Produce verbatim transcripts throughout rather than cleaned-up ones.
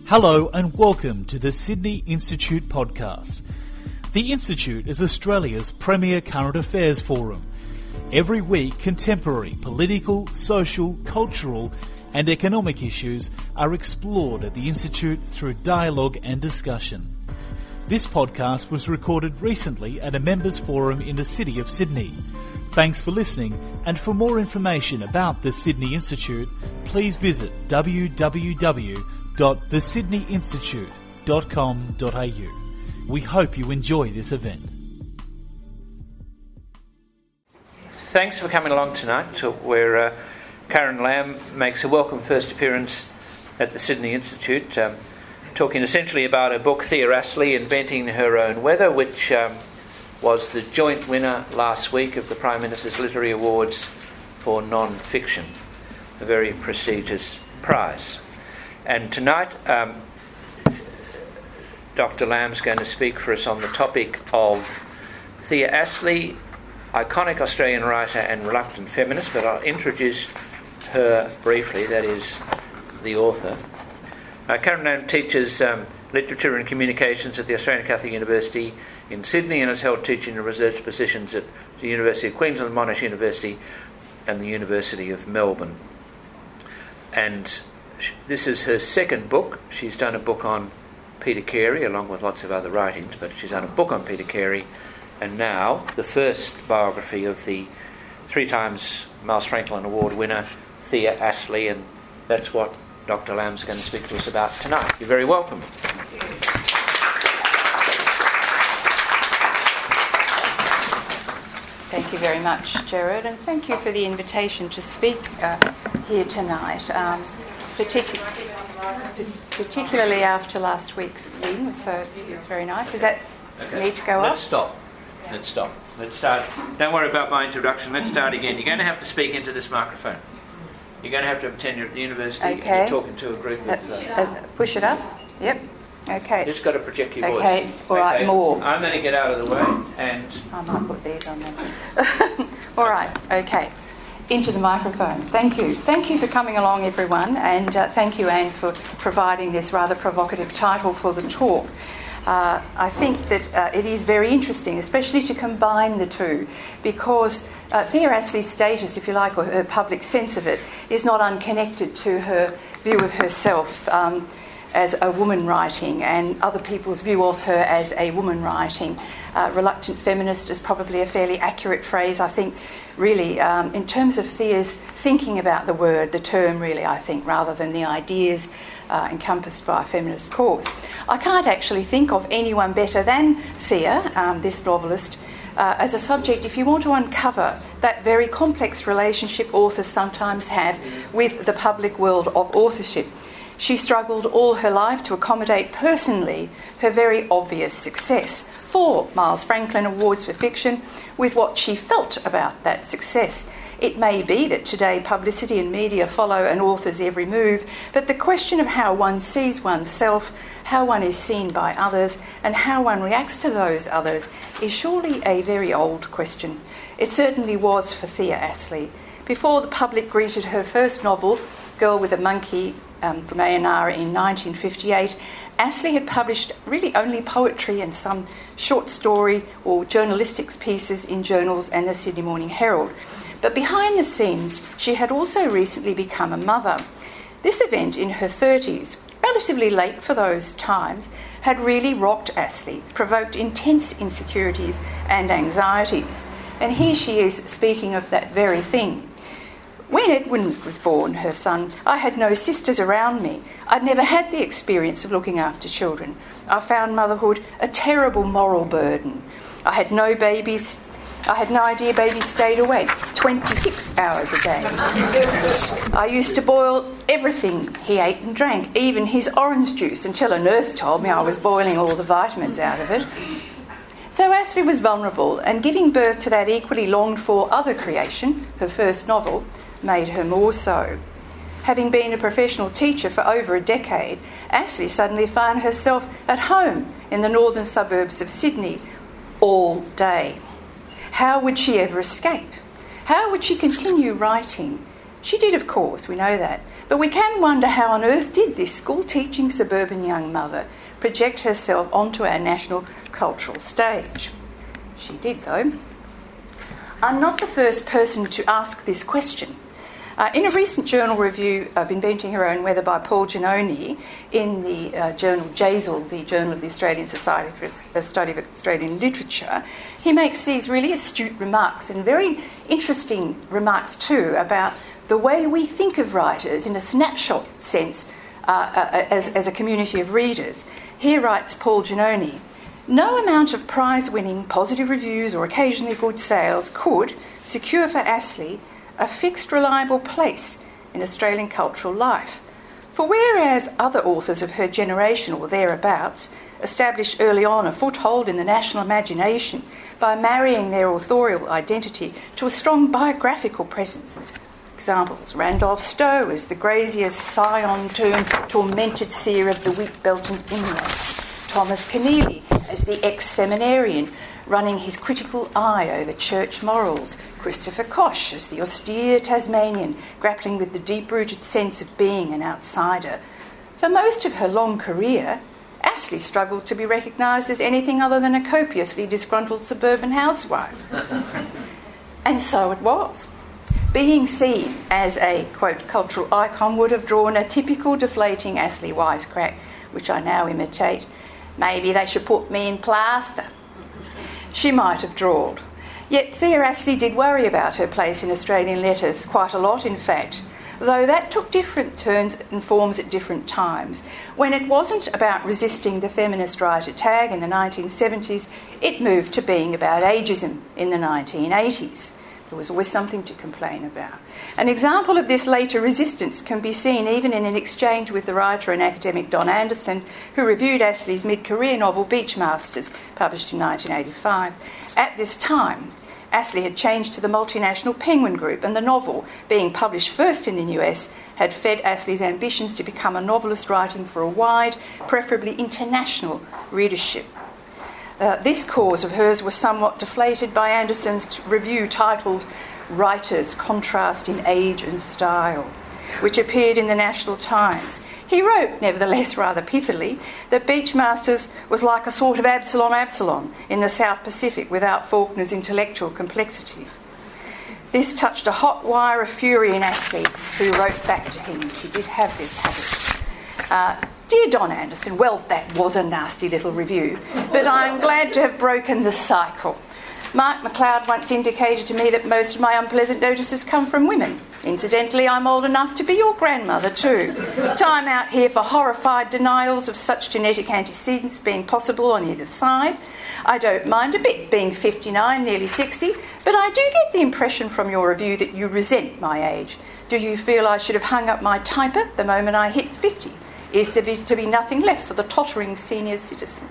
Hello and welcome to the Sydney Institute podcast. The Institute is Australia's premier current affairs forum. Every week, contemporary political, social, cultural and economic issues are explored at the Institute through dialogue and discussion. This podcast was recorded recently at a members' forum in the City of Sydney. Thanks for listening, and for more information about the Sydney Institute, please visit w w w dot the sydney institute dot com dot a u. We hope you enjoy this event. Thanks for coming along tonight, to where uh, Karen Lamb makes a welcome first appearance at the Sydney Institute, um, talking essentially about her book Thea Astley, Inventing Her Own Weather, which um, was the joint winner last week of the Prime Minister's Literary Awards for non-fiction, a very prestigious prize. And tonight, um, Doctor Lamb's going to speak for us on the topic of Thea Astley, iconic Australian writer and reluctant feminist, but I'll introduce her briefly, that is, the author. Uh, Karen Lamb teaches um, literature and communications at the Australian Catholic University in Sydney and has held teaching and research positions at the University of Queensland, Monash University and the University of Melbourne. And this is her second book. She's done a book on Peter Carey, along with lots of other writings, but she's done a book on Peter Carey, and now the first biography of the three times Miles Franklin Award winner, Thea Astley, and that's what Doctor Lamb's going to speak to us about tonight. You're very welcome. Thank you very much, Gerard, and thank you for the invitation to speak uh, here tonight. Um, Particu- particularly after last week's win, so it's, it's very nice. Does that okay. need to go Let's up? stop. Let's stop. Let's start. Don't worry about my introduction. Let's start again. You're going to have to speak into this microphone. You're going to have to have tenure at the university. Okay. And you're talking to a group of... Uh, Uh, uh, push it up. Yep. Okay. just got to project your voice. Okay. All right. Okay. More. I'm going to get out of the way and... I might put these on then. All right. Okay. Into the microphone. Thank you. Thank you for coming along, everyone, and uh, thank you, Anne, for providing this rather provocative title for the talk. Uh, I think that uh, it is very interesting, especially to combine the two, because uh, Thea Astley's status, if you like, or her public sense of it, is not unconnected to her view of herself um, as a woman writing and other people's view of her as a woman writing. Uh, reluctant feminist is probably a fairly accurate phrase, I think, really, um, in terms of Thea's thinking about the word, the term really, I think, rather than the ideas uh, encompassed by a feminist cause. I can't actually think of anyone better than Thea, um, this novelist, uh, as a subject if you want to uncover that very complex relationship authors sometimes have with the public world of authorship. She struggled all her life to accommodate personally her very obvious success, four Miles Franklin Awards for fiction, with what she felt about that success. It may be that today publicity and media follow an author's every move, but the question of how one sees oneself, how one is seen by others, and how one reacts to those others is surely a very old question. It certainly was for Thea Astley. Before the public greeted her first novel, Girl with a Monkey, um, from A and R in nineteen fifty-eight, Astley had published really only poetry and some short story or journalistic pieces in journals and the Sydney Morning Herald. But behind the scenes, she had also recently become a mother. This event in her thirties, relatively late for those times, had really rocked Astley, provoked intense insecurities and anxieties. And here she is speaking of that very thing. When Edwin was born, her son, I had no sisters around me. I'd never had the experience of looking after children. I found motherhood a terrible moral burden. I had no babies. I had no idea babies stayed awake twenty-six hours a day. I used to boil everything he ate and drank, even his orange juice, until a nurse told me I was boiling all the vitamins out of it. So Astley was vulnerable, and giving birth to that equally longed-for other creation, her first novel, made her more so. Having been a professional teacher for over a decade, Astley suddenly found herself at home in the northern suburbs of Sydney all day. How would she ever escape? How would she continue writing? She did, of course, we know that, But we can wonder how on earth did this school-teaching suburban young mother project herself onto our national cultural stage. She did, though. I'm not the first person to ask this question. Uh, in a recent journal review of Inventing Her Own Weather by Paul Giannone in the uh, journal J S L, the Journal of the Australian Society for the Study of Australian Literature, he makes these really astute remarks, and very interesting remarks too, about the way we think of writers in a snapshot sense uh, uh, as, as a community of readers. Here writes Paul Giannone, "No amount of prize-winning positive reviews or occasionally good sales could secure for Astley a fixed, reliable place in Australian cultural life. For whereas other authors of her generation or thereabouts established early on a foothold in the national imagination by marrying their authorial identity to a strong biographical presence. Examples, Randolph Stowe as the grazier's scion turned tormented seer of the wheat belt and inland, Thomas Keneally as the ex-seminarian running his critical eye over church morals, Christopher Koch as the austere Tasmanian grappling with the deep-rooted sense of being an outsider. For most of her long career, Astley struggled to be recognised as anything other than a copiously disgruntled suburban housewife." And so it was. Being seen as a, quote, cultural icon would have drawn a typical deflating Astley wisecrack, which I now imitate. "Maybe they should put me in plaster." She might have drawled. Yet Thea Astley did worry about her place in Australian letters, quite a lot in fact, though that took different turns and forms at different times. When it wasn't about resisting the feminist writer tag in the nineteen seventies, it moved to being about ageism in the nineteen eighties. There was always something to complain about. An example of this later resistance can be seen even in an exchange with the writer and academic Don Anderson, who reviewed Astley's mid-career novel Beachmasters, published in nineteen eighty-five. At this time, Astley had changed to the multinational Penguin Group, and the novel, being published first in the U S, had fed Astley's ambitions to become a novelist writing for a wide, preferably international readership. Uh, this cause of hers was somewhat deflated by Anderson's t- review titled Writers Contrast in Age and Style, which appeared in the National Times. He wrote, nevertheless rather pithily, that Beachmasters was like a sort of Absalom Absalom in the South Pacific without Faulkner's intellectual complexity. This touched a hot wire of fury in Astley, who wrote back to him. She did have this habit. Uh, Dear Don Anderson, well, that was a nasty little review, but I'm glad to have broken the cycle. Mark McLeod once indicated to me that most of my unpleasant notices come from women. Incidentally, I'm old enough to be your grandmother too. Time out here for horrified denials of such genetic antecedents being possible on either side. I don't mind a bit being fifty-nine, nearly sixty, but I do get the impression from your review that you resent my age. Do you feel I should have hung up my typer the moment I hit fifty? Is there be, to be nothing left for the tottering senior citizen?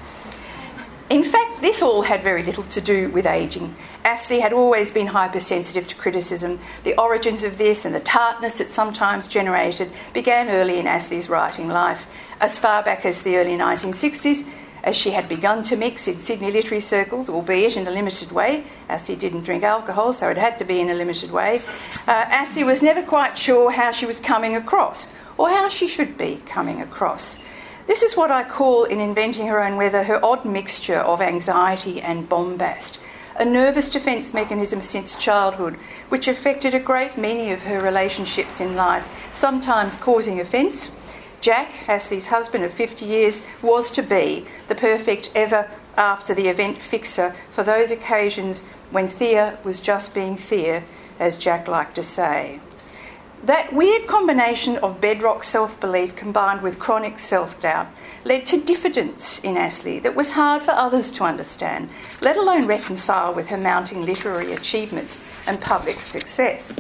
In fact, this all had very little to do with ageing. Astley had always been hypersensitive to criticism. The origins of this and the tartness it sometimes generated began early in Astley's writing life, as far back as the early nineteen sixties, as she had begun to mix in Sydney literary circles, albeit in a limited way. Astley didn't drink alcohol, so it had to be in a limited way. Uh, Astley was never quite sure how she was coming across, or how she should be coming across. This is what I call, in Inventing Her Own Weather, her odd mixture of anxiety and bombast, a nervous defence mechanism since childhood, which affected a great many of her relationships in life, sometimes causing offence. Jack, Astley's husband of fifty years, was to be the perfect ever after the event fixer for those occasions when Thea was just being Thea, as Jack liked to say. That weird combination of bedrock self-belief combined with chronic self-doubt led to diffidence in Astley that was hard for others to understand, let alone reconcile with her mounting literary achievements and public success.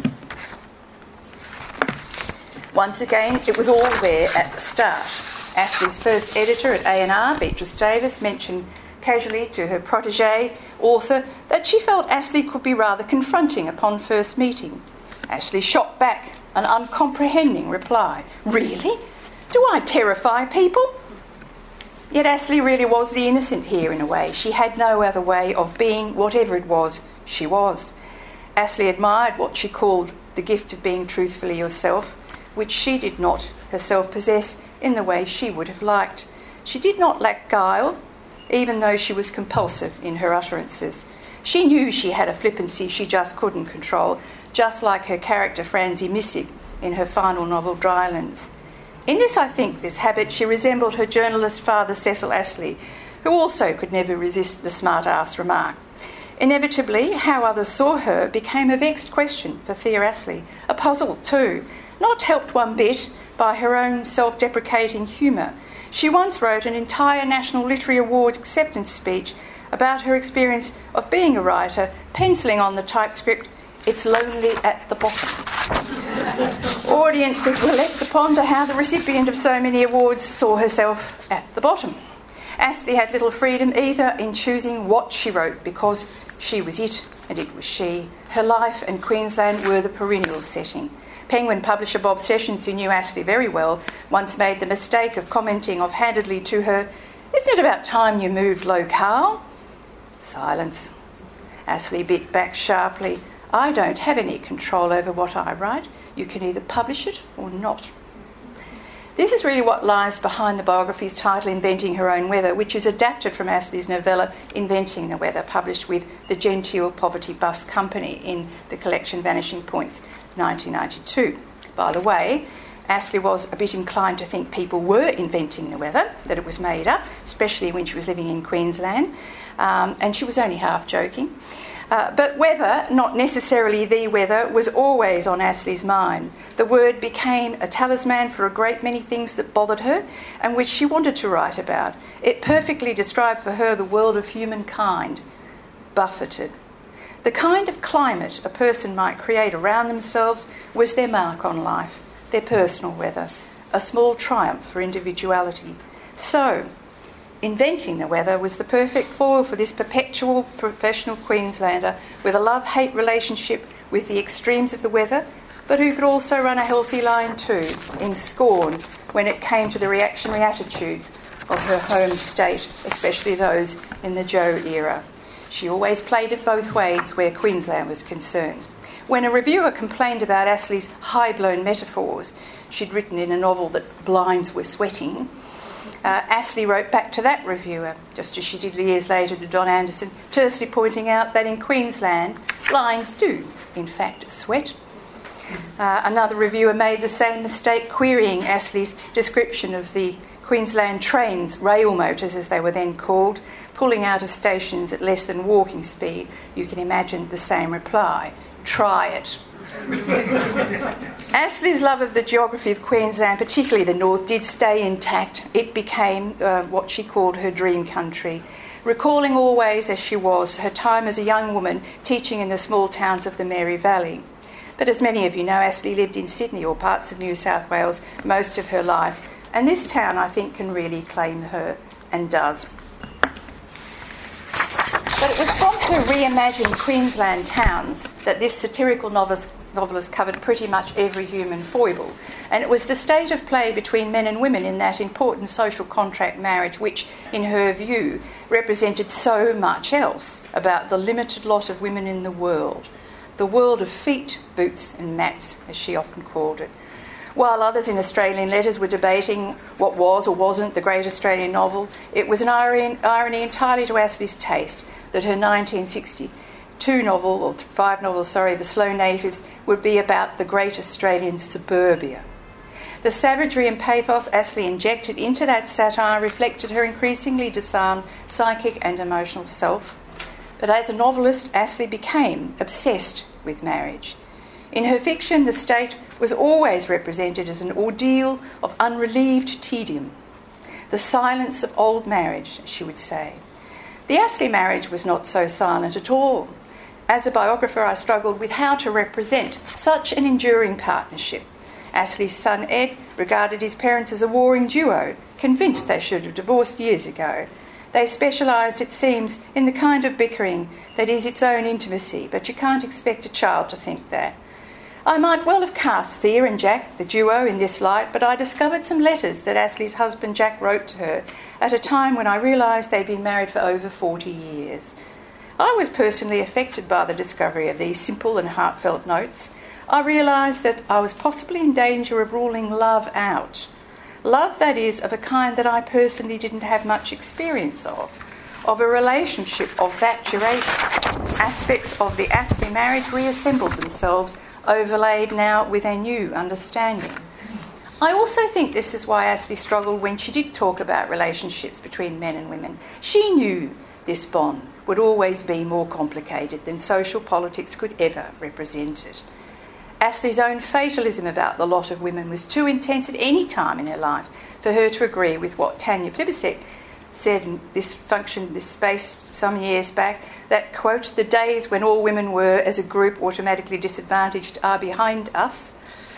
Once again, it was all there at the start. Astley's first editor at A and R, Beatrice Davis, mentioned casually to her protégé, author, that she felt Astley could be rather confronting upon first meeting. Astley shot back an uncomprehending reply. Really? Do I terrify people? Yet Astley really was the innocent here in a way. She had no other way of being whatever it was she was. Astley admired what she called the gift of being truthfully yourself, which she did not herself possess in the way she would have liked. She did not lack guile, even though she was compulsive in her utterances. She knew she had a flippancy she just couldn't control, just like her character Franzi Missig in her final novel Drylands. In this, I think, this habit, she resembled her journalist father Cecil Astley, who also could never resist the smart-ass remark. Inevitably, how others saw her became a vexed question for Thea Astley, a puzzle too, not helped one bit by her own self-deprecating humour. She once wrote an entire National Literary Award acceptance speech about her experience of being a writer, penciling on the typescript, "It's lonely at the bottom." Audiences were left to ponder how the recipient of so many awards saw herself at the bottom. Astley had little freedom either in choosing what she wrote, because she was it and it was she. Her life and Queensland were the perennial setting. Penguin publisher Bob Sessions, who knew Astley very well, once made the mistake of commenting offhandedly to her, "Isn't it about time you moved locale?" Silence. Astley bit back sharply, "I don't have any control over what I write. You can either publish it or not." This is really what lies behind the biography's title, Inventing Her Own Weather, which is adapted from Astley's novella Inventing the Weather, published with the Genteel Poverty Bust Company in the collection Vanishing Points, nineteen ninety-two. By the way, Astley was a bit inclined to think people were inventing the weather, that it was made up, especially when she was living in Queensland, um, and she was only half joking. Uh, but weather, not necessarily the weather, was always on Astley's mind. The word became a talisman for a great many things that bothered her and which she wanted to write about. It perfectly described for her the world of humankind, buffeted. The kind of climate a person might create around themselves was their mark on life, their personal weather, a small triumph for individuality. So, inventing the weather was the perfect foil for this perpetual professional Queenslander with a love-hate relationship with the extremes of the weather, but who could also run a healthy line too, in scorn when it came to the reactionary attitudes of her home state, especially those in the Joe era. She always played it both ways where Queensland was concerned. When a reviewer complained about Astley's high-blown metaphors, she'd written in a novel that blinds were sweating, Uh, Astley wrote back to that reviewer, just as she did years later to Don Anderson, tersely pointing out that in Queensland, blinds do, in fact, sweat. Uh, another reviewer made the same mistake, querying Astley's description of the Queensland trains, rail motors as they were then called, pulling out of stations at less than walking speed. You can imagine the same reply. Try it. Astley's love of the geography of Queensland, particularly the north, did stay intact. It became uh, what she called her dream country, recalling always, as she was, her time as a young woman teaching in the small towns of the Mary Valley. But as many of you know, Astley lived in Sydney or parts of New South Wales most of her life, and this town, I think, can really claim her, and does. But it was from her reimagined Queensland towns that this satirical novelist, novelist covered pretty much every human foible. And it was the state of play between men and women in that important social contract marriage which, in her view, represented so much else about the limited lot of women in the world. The world of feet, boots and mats, as she often called it. While others in Australian letters were debating what was or wasn't the great Australian novel, it was an irony, irony entirely to Astley's taste that her nineteen sixty-two novel, or five novels, sorry, The Slow Natives, would be about the great Australian suburbia. The savagery and pathos Astley injected into that satire reflected her increasingly disarmed psychic and emotional self. But as a novelist, Astley became obsessed with marriage. In her fiction, the state was always represented as an ordeal of unrelieved tedium, the silence of old marriage, she would say. The Astley marriage was not so silent at all. As a biographer, I struggled with how to represent such an enduring partnership. Astley's son Ed regarded his parents as a warring duo, convinced they should have divorced years ago. They specialised, it seems, in the kind of bickering that is its own intimacy, but you can't expect a child to think that. I might well have cast Thea and Jack, the duo, in this light, but I discovered some letters that Astley's husband Jack wrote to her at a time when I realised they'd been married for over forty years. I was personally affected by the discovery of these simple and heartfelt notes. I realised that I was possibly in danger of ruling love out. Love, that is, of a kind that I personally didn't have much experience of, of a relationship of that duration. Aspects of the Astley marriage reassembled themselves, overlaid now with a new understanding. I also think this is why Astley struggled when she did talk about relationships between men and women. She knew this bond would always be more complicated than social politics could ever represent it. Astley's own fatalism about the lot of women was too intense at any time in her life for her to agree with what Tanya Plibersek said in this function, this space some years back, that, quote, the days when all women were, as a group, automatically disadvantaged are behind us.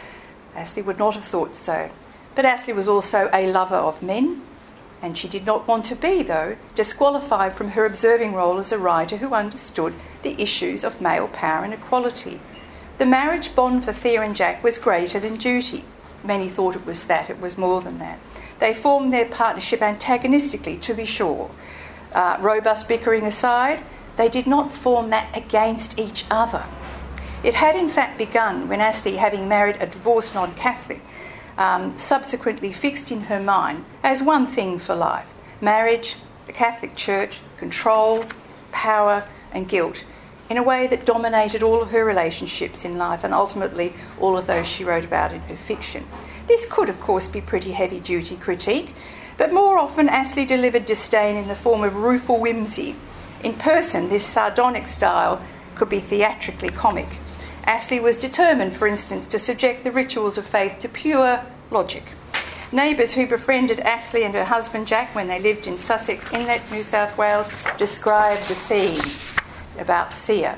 Astley would not have thought so. But Astley was also a lover of men, and she did not want to be, though, disqualified from her observing role as a writer who understood the issues of male power and equality. The marriage bond for Thea and Jack was greater than duty. Many thought it was that, it was more than that. They formed their partnership antagonistically, to be sure. Uh, robust bickering aside, they did not form that against each other. It had in fact begun when Astley, having married a divorced non-Catholic, um, subsequently fixed in her mind as one thing for life: marriage, the Catholic Church, control, power and guilt, in a way that dominated all of her relationships in life and ultimately all of those she wrote about in her fiction. This could, of course, be pretty heavy-duty critique, but more often Astley delivered disdain in the form of rueful whimsy. In person, this sardonic style could be theatrically comic. Astley was determined, for instance, to subject the rituals of faith to pure logic. Neighbours who befriended Astley and her husband Jack when they lived in Sussex Inlet, New South Wales, described the scene about Thea.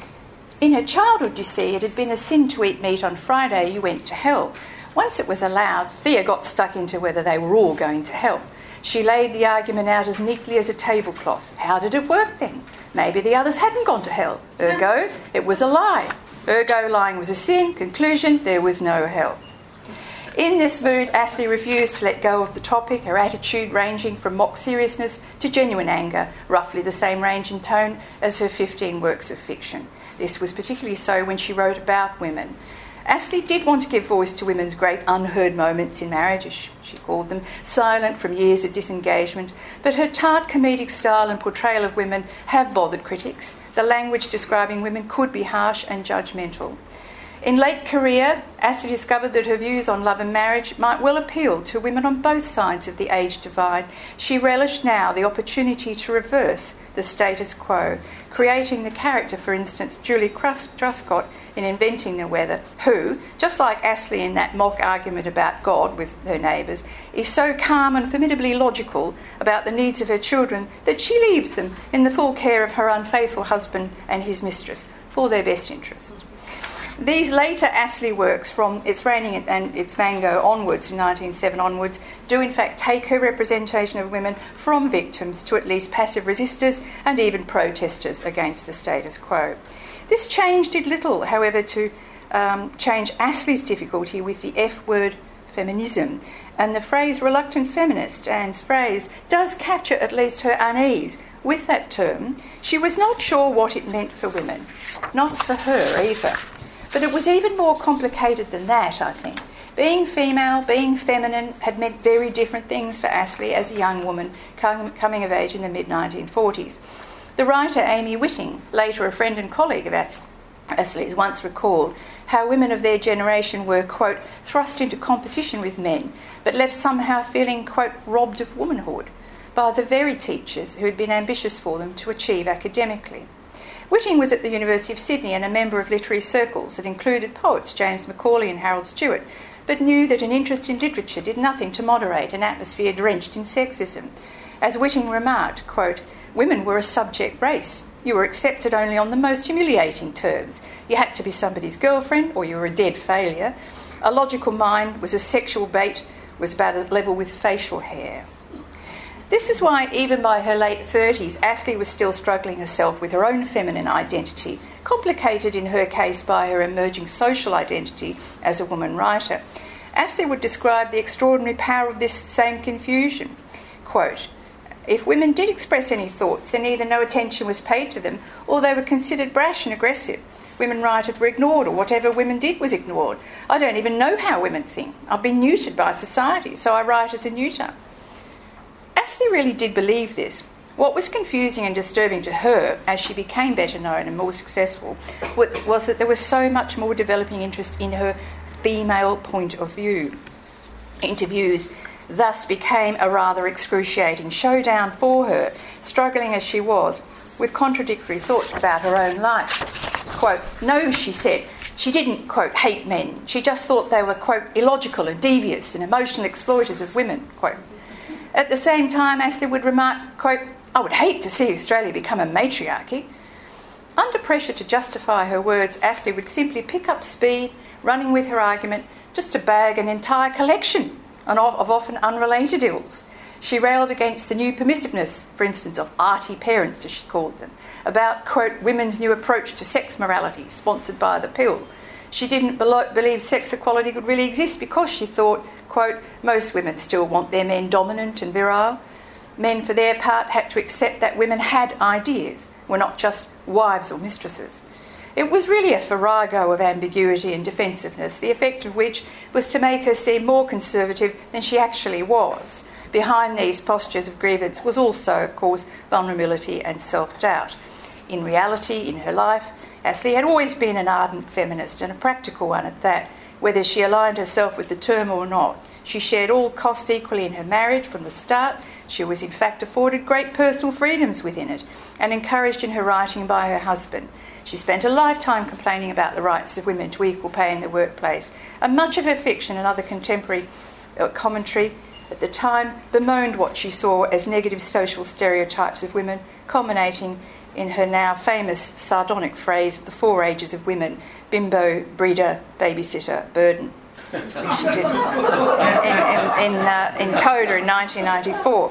In her childhood, you see, it had been a sin to eat meat on Friday, you went to hell. Once it was allowed, Thea got stuck into whether they were all going to hell. She laid the argument out as neatly as a tablecloth. How did it work then? Maybe the others hadn't gone to hell. Ergo, it was a lie. Ergo, lying was a sin. Conclusion, there was no hell. In this mood, Astley refused to let go of the topic, her attitude ranging from mock seriousness to genuine anger, roughly the same range in tone as her fifteen works of fiction. This was particularly so when she wrote about women. Astley did want to give voice to women's great unheard moments in marriage, as she called them, silent from years of disengagement, but her tart comedic style and portrayal of women have bothered critics. The language describing women could be harsh and judgmental. In late career, Astley discovered that her views on love and marriage might well appeal to women on both sides of the age divide. She relished now the opportunity to reverse the status quo, creating the character, for instance, Julie Truscott in Inventing the Weather, who, just like Astley in that mock argument about God with her neighbours, is so calm and formidably logical about the needs of her children that she leaves them in the full care of her unfaithful husband and his mistress for their best interests. These later Astley works, from It's Raining and It's Mango onwards, in nineteen oh seven onwards, do in fact take her representation of women from victims to at least passive resistors and even protesters against the status quo. This change did little, however, to um, change Astley's difficulty with the F word, feminism, and the phrase reluctant feminist, Anne's phrase, does capture at least her unease with that term. She was not sure what it meant for women, not for her either. But it was even more complicated than that, I think. Being female, being feminine, had meant very different things for Astley as a young woman coming of age in the mid nineteen forties. The writer Amy Whitting, later a friend and colleague of Astley's, once recalled how women of their generation were, quote, thrust into competition with men, but left somehow feeling, quote, robbed of womanhood by the very teachers who had been ambitious for them to achieve academically. Whitting was at the University of Sydney and a member of literary circles that included poets James Macaulay and Harold Stewart, but knew that an interest in literature did nothing to moderate an atmosphere drenched in sexism. As Whitting remarked, quote, women were a subject race. You were accepted only on the most humiliating terms. You had to be somebody's girlfriend or you were a dead failure. A logical mind was a sexual bait, was about at level with facial hair. This is why, even by her late thirties, Astley was still struggling herself with her own feminine identity, complicated in her case by her emerging social identity as a woman writer. Astley would describe the extraordinary power of this same confusion. Quote, if women did express any thoughts, then either no attention was paid to them or they were considered brash and aggressive. women writers were ignored, or whatever women did was ignored. I don't even know how women think. I've been neutered by society, so I write as a neuter. Astley really did believe this. What was confusing and disturbing to her, as she became better known and more successful, was that there was so much more developing interest in her female point of view. Interviews thus became a rather excruciating showdown for her, struggling as she was with contradictory thoughts about her own life. Quote, no, she said, she didn't, quote, hate men. She just thought they were, quote, illogical and devious and emotional exploiters of women, quote. At the same time, Astley would remark, quote, I would hate to see Australia become a matriarchy. Under pressure to justify her words, Astley would simply pick up speed, running with her argument, just to bag an entire collection of often unrelated ills. She railed against the new permissiveness, for instance, of arty parents, as she called them, about, quote, women's new approach to sex morality, sponsored by the pill. She didn't be- believe sex equality could really exist because she thought, quote, most women still want their men dominant and virile. Men, for their part, had to accept that women had ideas, were not just wives or mistresses. It was really a farrago of ambiguity and defensiveness, the effect of which was to make her seem more conservative than she actually was. Behind these postures of grievance was also, of course, vulnerability and self-doubt. In reality, in her life, Astley had always been an ardent feminist, and a practical one at that, whether she aligned herself with the term or not. She shared all costs equally in her marriage from the start. She was in fact afforded great personal freedoms within it, and encouraged in her writing by her husband. She spent a lifetime complaining about the rights of women to equal pay in the workplace, and much of her fiction and other contemporary uh, commentary at the time bemoaned what she saw as negative social stereotypes of women, culminating in her now famous sardonic phrase of the four ages of women: bimbo, breeder, babysitter, burden. She did in, in, in, uh, in Coda in nineteen ninety-four.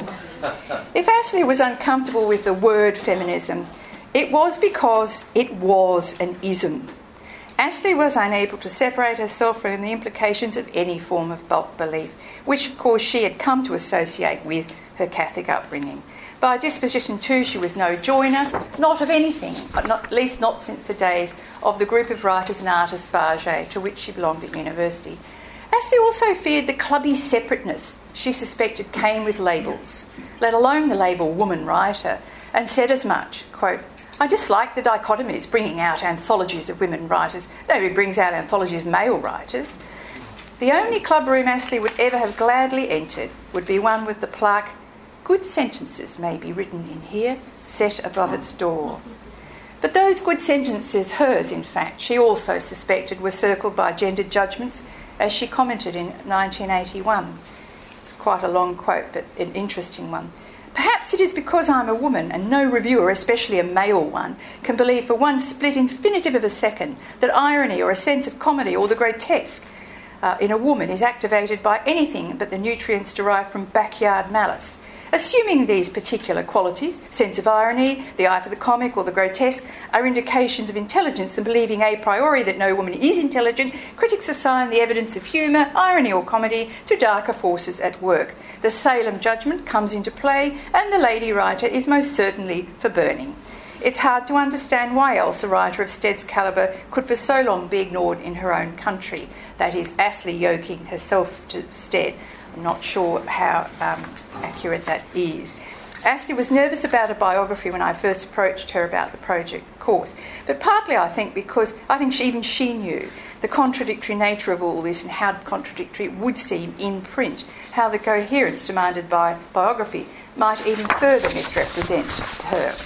If Astley was uncomfortable with the word feminism, it was because it was an ism. Astley was unable to separate herself from the implications of any form of bulk belief, which of course she had come to associate with her Catholic upbringing. By disposition too, she was no joiner, not of anything, but not, at least not since the days of the group of writers and artists Barget, to which she belonged at university. Astley also feared the clubby separateness she suspected came with labels, let alone the label woman writer, and said as much, quote, I dislike the dichotomies bringing out anthologies of women writers. Nobody brings out anthologies of male writers. The only club room Astley would ever have gladly entered would be one with the plaque, good sentences may be written in here, set above its door. But those good sentences, hers in fact, she also suspected were circled by gendered judgments, as she commented in nineteen eighty-one. It's quite a long quote, but an interesting one. Perhaps it is because I'm a woman, and no reviewer, especially a male one, can believe for one split infinitive of a second that irony or a sense of comedy or the grotesque uh, in a woman is activated by anything but the nutrients derived from backyard malice. Assuming these particular qualities, sense of irony, the eye for the comic or the grotesque, are indications of intelligence, and believing a priori that no woman is intelligent, critics assign the evidence of humour, irony or comedy to darker forces at work. The Salem judgment comes into play, and the lady writer is most certainly for burning. It's hard to understand why else a writer of Stead's calibre could for so long be ignored in her own country. That is, Astley yoking herself to Stead. I'm not sure how um, accurate that is. Astley was nervous about a biography when I first approached her about the project, of course, but partly I think because I think she, even she knew the contradictory nature of all this and how contradictory it would seem in print, how the coherence demanded by biography might even further misrepresent her.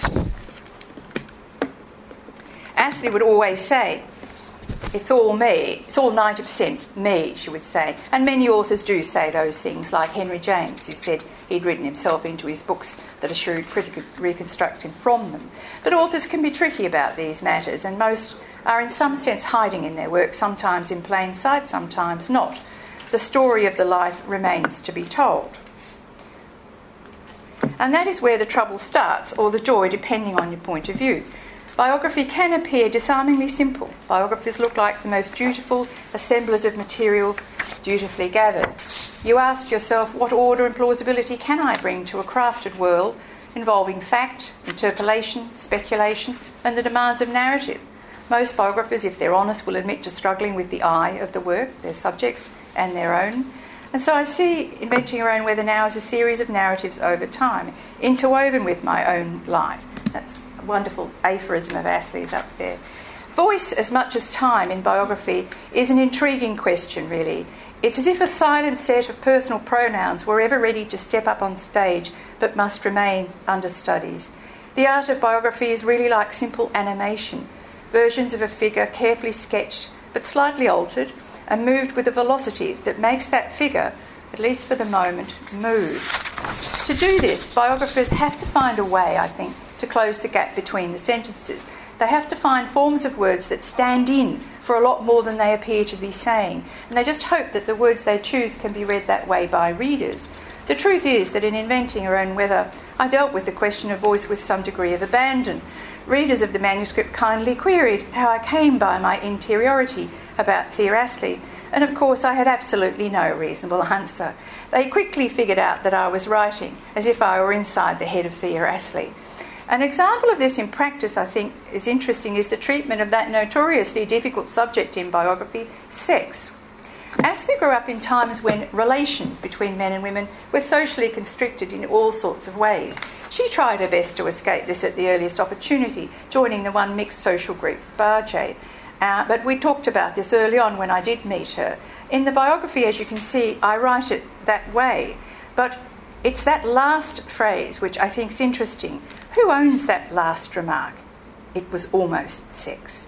Astley would always say, it's all me, it's all ninety percent me, she would say. And many authors do say those things, like Henry James, who said he'd written himself into his books that a shrewd critic could reconstruct him from them. But authors can be tricky about these matters, and most are in some sense hiding in their work, sometimes in plain sight, sometimes not. The story of the life remains to be told. And that is where the trouble starts, or the joy, depending on your point of view. Biography can appear disarmingly simple. Biographies look like the most dutiful assemblers of material dutifully gathered. You ask yourself, what order and plausibility can I bring to a crafted world involving fact, interpolation, speculation, and the demands of narrative? Most biographers, if they're honest, will admit to struggling with the I of the work, their subjects and their own. And so I see Inventing Her Own Weather now as a series of narratives over time, interwoven with my own life. That's a wonderful aphorism of Astley's up there. Voice, as much as time in biography, is an intriguing question, really. It's as if a silent set of personal pronouns were ever ready to step up on stage but must remain understudies. The art of biography is really like simple animation, versions of a figure carefully sketched but slightly altered and moved with a velocity that makes that figure, at least for the moment, move. To do this, biographers have to find a way, I think, to close the gap between the sentences. They have to find forms of words that stand in for a lot more than they appear to be saying, and they just hope that the words they choose can be read that way by readers. The truth is that in Inventing Her Own Weather, I dealt with the question of voice with some degree of abandon. Readers of the manuscript kindly queried how I came by my interiority about Thea Astley, and of course I had absolutely no reasonable answer. They quickly figured out that I was writing as if I were inside the head of Thea Astley. An example of this in practice, I think, is interesting, is the treatment of that notoriously difficult subject in biography, sex. Astley grew up in times when relations between men and women were socially constricted in all sorts of ways. She tried her best to escape this at the earliest opportunity, joining the one mixed social group, Barjay. Uh, but we talked about this early on when I did meet her. In the biography, as you can see, I write it that way. But it's that last phrase which I think is interesting. Who owns that last remark? It was almost sex.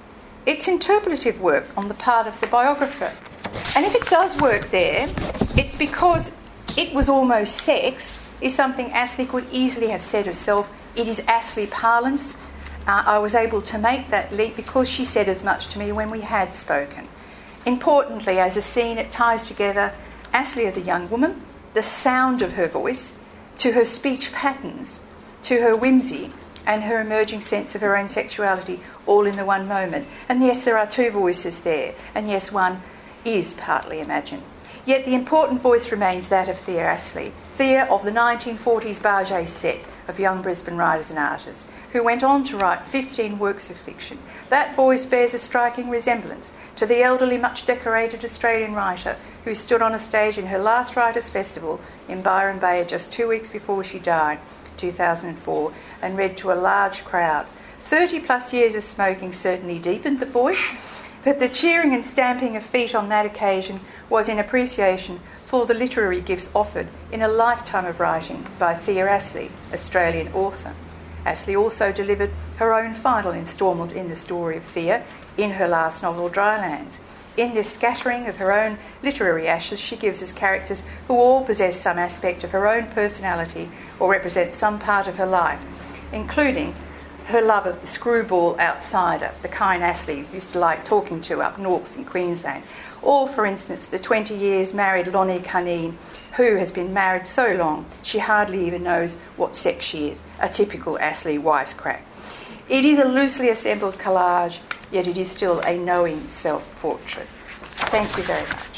It's interpretative work on the part of the biographer. And if it does work there, it's because it was almost sex is something Astley could easily have said herself. It is Astley parlance. Uh, I was able to make that leap because she said as much to me when we had spoken. Importantly, as a scene, it ties together Astley as a young woman, the sound of her voice, to her speech patterns, to her whimsy, and her emerging sense of her own sexuality, all in the one moment. And yes, there are two voices there, and yes, one is partly imagined. Yet the important voice remains that of Thea Astley, Thea of the nineteen forties Barjay set of young Brisbane writers and artists, who went on to write fifteen works of fiction. That voice bears a striking resemblance to the elderly, much decorated Australian writer who stood on a stage in her last Writers' Festival in Byron Bay just two weeks before she died, two thousand four, and read to a large crowd. Thirty plus years of smoking certainly deepened the voice, but the cheering and stamping of feet on that occasion was in appreciation for the literary gifts offered in a lifetime of writing by Thea Astley, Australian author. Astley also delivered her own final instalment in the story of Thea in her last novel, Drylands. In this scattering of her own literary ashes, she gives us characters who all possess some aspect of her own personality or represent some part of her life, including her love of the screwball outsider, the kind Astley used to like talking to up north in Queensland, or, for instance, the twenty years married Lonnie Cuneen, who has been married so long she hardly even knows what sex she is, a typical Astley wisecrack. It is a loosely assembled collage, yet it is still a knowing self-portrait. Thank you very much.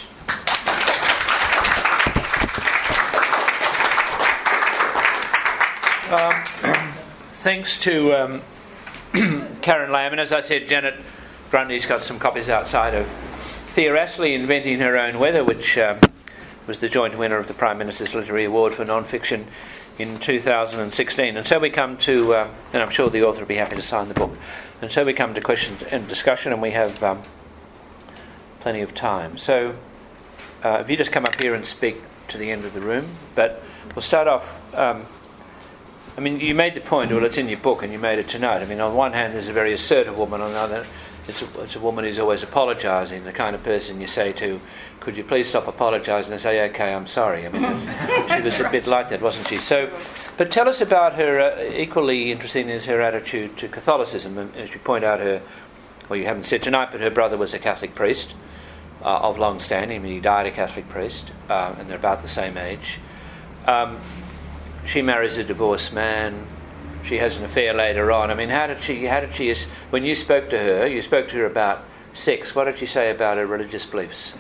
Um, thanks to um, Karen Lamb, and as I said, Janet Grundy's got some copies outside of Thea Astley, Inventing Her Own Weather, which um, was the joint winner of the Prime Minister's Literary Award for Non-Fiction in two thousand sixteen. And so we come to, um, and I'm sure the author will be happy to sign the book, and so we come to questions and discussion, and we have um, plenty of time. So uh, if you just come up here and speak to the end of the room, but we'll start off. Um, I mean, you made the point, well, it's in your book, and you made it tonight. I mean, on one hand, there's a very assertive woman, on the other, it's a, it's a woman who's always apologising, the kind of person you say to, could you please stop apologising, and say, okay, I'm sorry. I mean, she was a bit like that, wasn't she? So, but tell us about her, uh, equally interesting is her attitude to Catholicism. And as you point out, her, well, you haven't said tonight, but her brother was a Catholic priest uh, of long standing. I mean, he died a Catholic priest, uh, and they're about the same age. Um, she marries a divorced man. She has an affair later on. I mean, how did she, how did she, when you spoke to her, you spoke to her about sex, what did she say about her religious beliefs?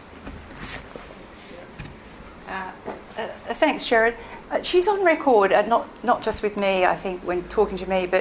Uh, uh, thanks, Jared. Uh, she's on record, uh, not not just with me, I think, when talking to me, but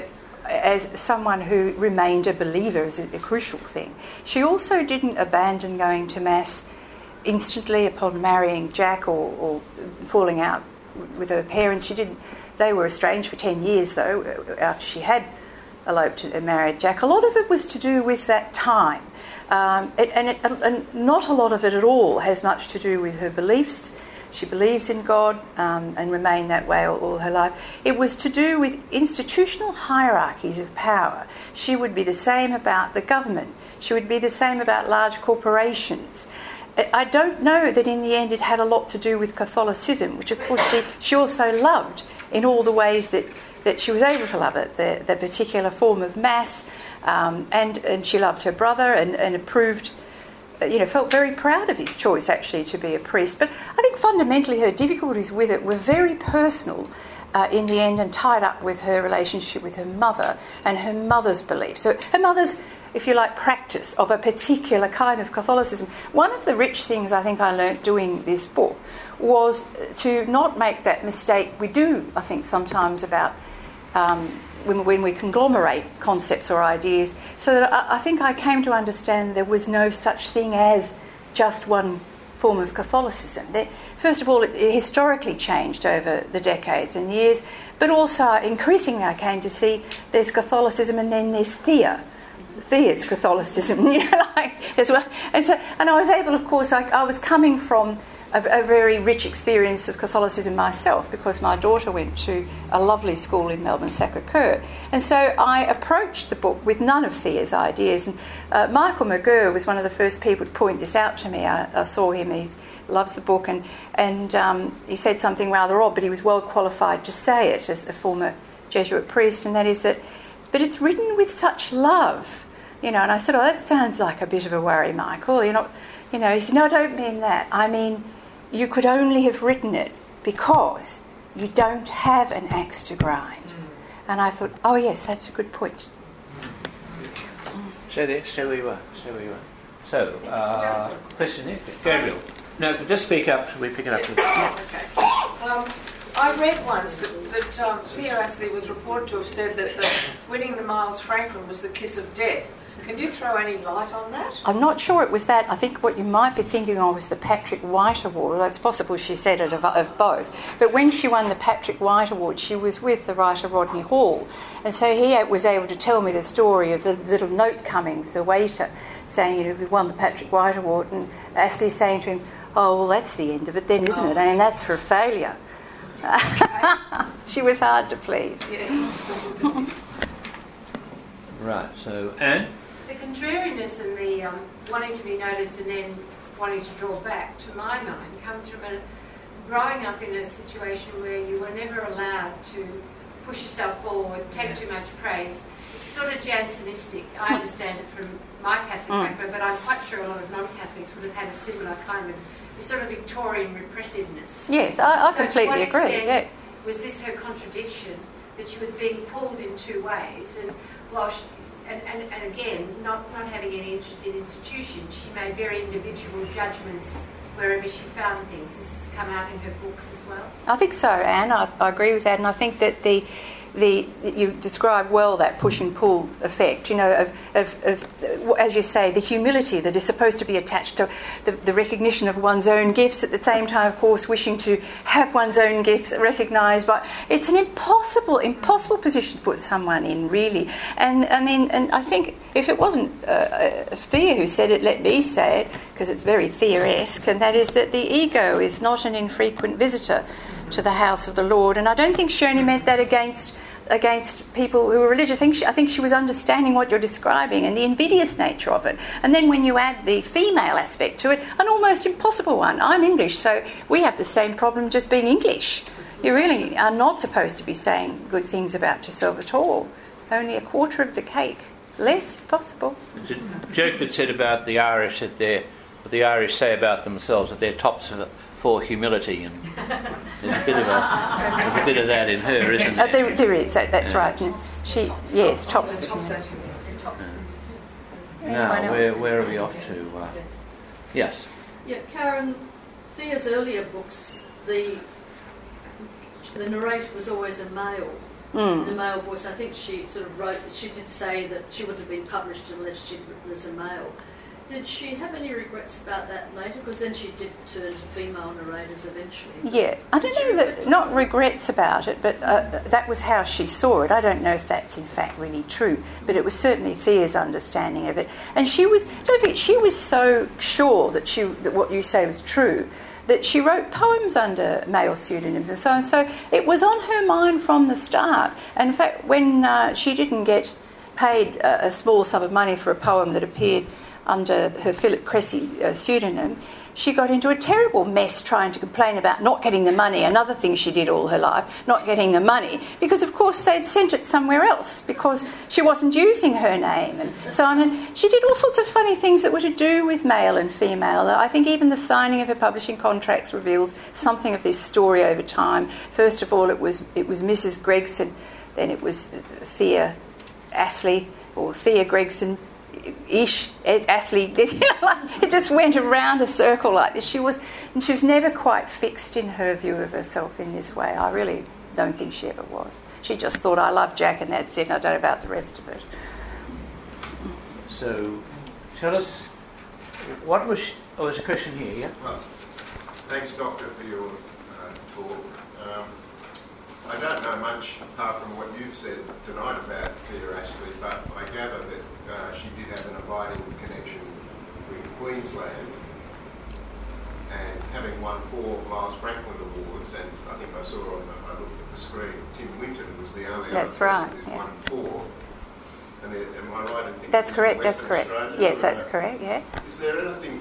as someone who remained a believer is a, a crucial thing. She also didn't abandon going to Mass instantly upon marrying Jack or, or falling out with her parents. She didn't. They were estranged for ten years, though, after she had eloped and married Jack. A lot of it was to do with that time. Um, it, and, it, and not a lot of it at all has much to do with her beliefs. She believes in God um, and remained that way all, all her life. It was to do with institutional hierarchies of power. She would be the same about the government. She would be the same about large corporations. I don't know that in the end it had a lot to do with Catholicism, which of course she, she also loved in all the ways that, that she was able to love it, the, the particular form of Mass, um, and, and she loved her brother and, and approved, you know, felt very proud of his choice actually to be a priest. But I think fundamentally her difficulties with it were very personal uh, in the end and tied up with her relationship with her mother and her mother's beliefs. So her mother's, if you like, practice of a particular kind of Catholicism. One of the rich things I think I learnt doing this book was to not make that mistake we do, I think, sometimes about um, when, when we conglomerate concepts or ideas, so that I, I think I came to understand there was no such thing as just one form of Catholicism. There, first of all, it, it historically changed over the decades and years, but also increasingly I came to see there's Catholicism and then there's Thea. Thea's Catholicism, you know, like, as well. And so, and I was able, of course, I, I was coming from a, a very rich experience of Catholicism myself, because my daughter went to a lovely school in Melbourne, Sacre-Cœur. And so I approached the book with none of Thea's ideas. And uh, Michael McGurr was one of the first people to point this out to me. I, I saw him, he loves the book, and, and um, he said something rather odd, but he was well qualified to say it as a former Jesuit priest, and that is that, but it's written with such love. You know, and I said, oh, that sounds like a bit of a worry, Michael. You're not, you know, he said, no, I don't mean that. I mean, you could only have written it because you don't have an axe to grind. Mm. And I thought, oh, yes, that's a good point. Mm. Stay there, stay where you are, stay where you are. So, uh, question here, Gabriel. No, just speak up, so we pick it up. Yeah. Okay. Um, I read once that, that um, Thea Astley was reported to have said that the, winning the Miles Franklin was the kiss of death. Can you throw any light on that? I'm not sure it was that. I think what you might be thinking of was the Patrick White Award, although it's possible she said it of, of both. But when she won the Patrick White Award, she was with the writer Rodney Hall. And so he was able to tell me the story of the little note coming with the waiter saying, you know, we won the Patrick White Award, and Astley saying to him, oh, well, that's the end of it then, isn't oh. it? And that's for failure. Okay. She was hard to please. Yes. Right, so Anne? The contrariness and the um, wanting to be noticed and then wanting to draw back, to my mind, comes from a, growing up in a situation where you were never allowed to push yourself forward, take too much praise. It's sort of Jansenistic. I understand it from my Catholic mm. background, but I'm quite sure a lot of non-Catholics would have had a similar kind of sort of Victorian repressiveness. Yes, I, I so completely to what agree. Yeah. Was this her contradiction, that she was being pulled in two ways, and while she, and, and, and again, not, not having any interest in institutions, she made very individual judgments wherever she found things. This has come out in her books as well. I think so, Anne. I, I agree with that, and I think that the the you describe well that push and pull effect. You know, of, of, of as you say, the humility that is supposed to be attached to the, the recognition of one's own gifts. At the same time, of course, wishing to have one's own gifts recognised. But it's an impossible, impossible position to put someone in, really. And I mean, and I think if it wasn't uh, Thea who said it, let me say it, because it's very Thea-esque, and that is that the ego is not an infrequent visitor to the house of the Lord. And I don't think she only meant that against against people who were religious. I think, she, I think she was understanding what you're describing and the invidious nature of it. And then when you add the female aspect to it, an almost impossible one. I'm English, so we have the same problem just being English. You really are not supposed to be saying good things about yourself at all. Only a quarter of the cake. Less, if possible. It's a joke that said about the Irish that they're, what the Irish say about themselves, that they're tops for, for humility, and there's a bit of a there's a bit of that in her, isn't there? Uh, there, there is. That, that's yeah. right. She, yes, tops. Now, where where are we off to? Uh, yes. Yeah, Karen. Thea's earlier books, the the narrator was always a male, Mm. in the male voice. I think she sort of wrote, she did say that she wouldn't have been published unless she'd written as a male. Did she have any regrets about that later? Because then she did turn to female narrators eventually. Yeah, I don't know that, not regrets about it, but uh, that was how she saw it. I don't know if that's in fact really true, but it was certainly Thea's understanding of it. And she was, don't forget, she was so sure that she that what you say was true, that she wrote poems under male pseudonyms and so on. So it was on her mind from the start. And in fact, when uh, she didn't get paid a, a small sum of money for a poem that appeared under her Philip Cressy uh, pseudonym, she got into a terrible mess trying to complain about not getting the money, another thing she did all her life, not getting the money, because of course they'd sent it somewhere else because she wasn't using her name and so on. And she did all sorts of funny things that were to do with male and female. I think even the signing of her publishing contracts reveals something of this story over time. First of all, it was it was Missus Gregson, then it was Thea Astley, or Thea Gregson, Ish, Astley, it just went around a circle like this. She was, and she was never quite fixed in her view of herself in this way. I really don't think she ever was. She just thought, I love Jack and that's it, and I don't know about the rest of it. So, tell us, what was, oh, there's a question here, yeah? Well, thanks, Doctor, for your uh, talk. Um, I don't know much apart from what you've said tonight about Thea Astley, but I gather that uh, she did have an abiding connection with Queensland, and having won four Miles Franklin Awards, and I think I saw on the, I looked at the screen, Tim Winton was the only that's other right, person who's yeah. won four. And it, am I right in thinking that's correct, that's Western correct. Australia, yes, or, that's uh, correct, yeah. Is there anything,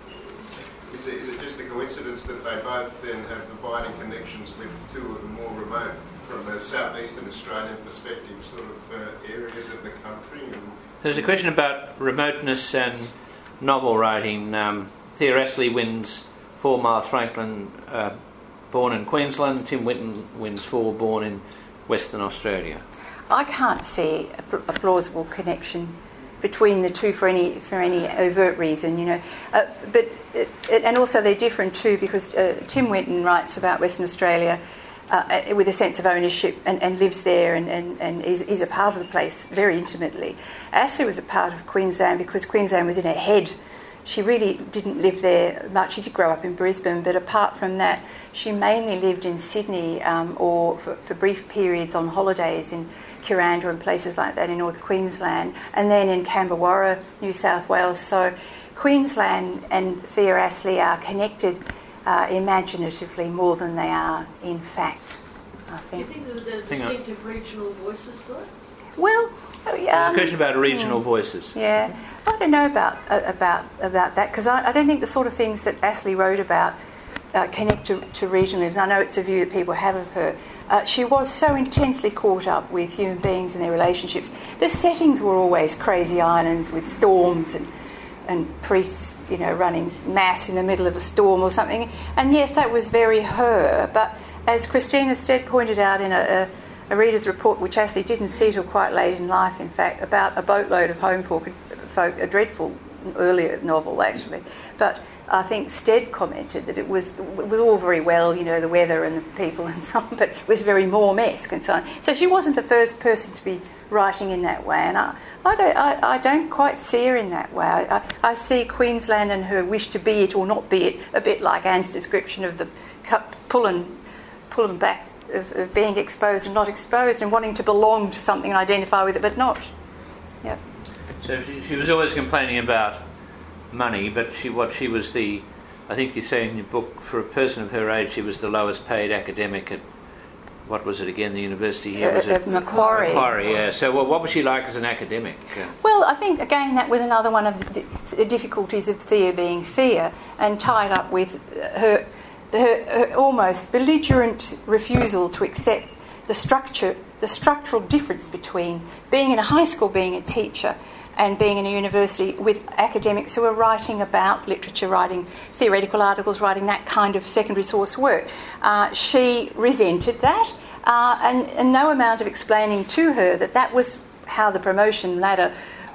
is it, is it just a coincidence that they both then have abiding connections with two of the more remote, from a southeastern Australian perspective, sort of uh, areas of the country? And There's a question about remoteness and novel writing. Um, Thea Astley wins four Miles Franklin, uh, born in Queensland. Tim Winton wins four, born in Western Australia. I can't see a, a plausible connection between the two for any for any overt reason, you know. Uh, but it, it, and also they're different too, because uh, Tim Winton writes about Western Australia uh, with a sense of ownership and, and lives there and, and, and is, is a part of the place very intimately. Astley was a part of Queensland because Queensland was in her head. She really didn't live there much. She did grow up in Brisbane, but apart from that, she mainly lived in Sydney um, or for, for brief periods on holidays in Kuranda and places like that in North Queensland, and then in Camberwarra, New South Wales. So Queensland and Thea Astley are connected uh, imaginatively more than they are in fact, I Do you think. think that they're distinctive regional voices, though? Well, There's a um, question about regional hmm. voices. Yeah, I don't know about uh, about about that, because I, I don't think the sort of things that Astley wrote about uh, connect to, to regionalism. I know it's a view that people have of her. Uh, she was so intensely caught up with human beings and their relationships. The settings were always crazy islands with storms and and priests, you know, running mass in the middle of a storm or something. And yes, that was very her. But as Christina Stead pointed out in a, a a reader's report, which Astley didn't see till quite late in life, in fact, about a boatload of home folk, a dreadful earlier novel, actually. But I think Stead commented that it was it was all very well, you know, the weather and the people and so on, but it was very Moore-esque and so on. So she wasn't the first person to be writing in that way, and I, I, don't, I, I don't quite see her in that way. I, I, I see Queensland and her wish to be it or not be it a bit like Anne's description of the pulling, pulling back Of, of being exposed and not exposed, and wanting to belong to something and identify with it, but not. Yeah. So she, she was always complaining about money, but she what she was the, I think you say in your book, for a person of her age, she was the lowest paid academic at, what was it again, the university here? Was uh, it? Of Macquarie. Macquarie, yeah. So well, what was she like as an academic? Yeah. Well, I think, again, that was another one of the, the difficulties of Thea being Thea, and tied up with her Her, her almost belligerent refusal to accept the structure, the structural difference between being in a high school, being a teacher, and being in a university with academics who are writing about literature, writing theoretical articles, writing that kind of secondary source work. Uh, she resented that, uh, and, and no amount of explaining to her that that was how the promotion ladder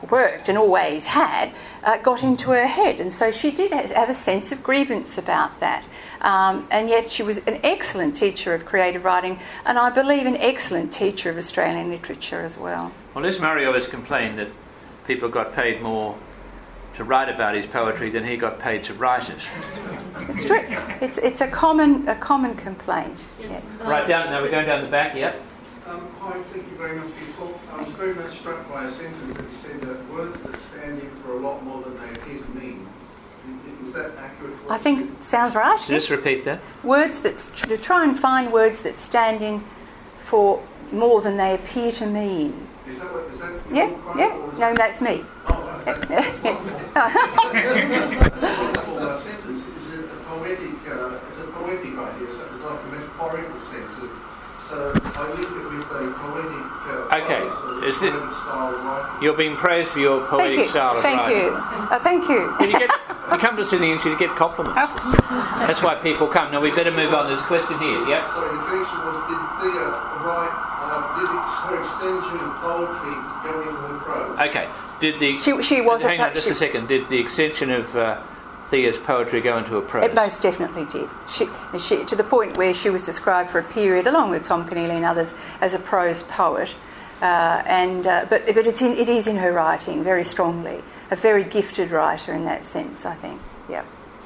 worked and always had, uh, got into her head. And so she did have a sense of grievance about that. Um, and yet she was an excellent teacher of creative writing, and I believe an excellent teacher of Australian literature as well. Well, Les Murray always complained that people got paid more to write about his poetry than he got paid to write it. It's true. It's, it's a common a common complaint. Yes. Yeah. Right down, now we're going down the back, yep. Um, hi, thank you very much for your talk. I was very much struck by a sentence that you said that words that stand in for a lot more than they appear to mean. Was that accurate? I think it sounds right. Just repeat that. Words that to try and find words that stand in for more than they appear to mean. Is that what? Is that? Yeah, Right, yeah. or is No, that, that's me. oh, right. That's a wonderful uh, sentence. Is it a poetic? Uh, it's a poetic idea. So it's like a metaphorical sense of. So I link it with a poetic. Uh, Okay. prose or Is it- poetic style of writing. You're being praised for your Thank poetic you. style of Thank writing. you. Uh, thank you. Well, you, get, you come to Sydney and you get compliments. That's why people come. Now we better move on. There's a question here. Yep. Sorry, the question was: did Thea write? Uh, did it, her extension of poetry go into her prose? Okay. Did the She, she was hang a on just she, a second? Did the extension of uh, Thea's poetry go into a prose? It most definitely did. She, she, to the point where she was described for a period, along with Tom Keneally and others, as a prose poet. Uh, and uh, but but it's in, it is in her writing very strongly. A very gifted writer in that sense, I think. Yeah.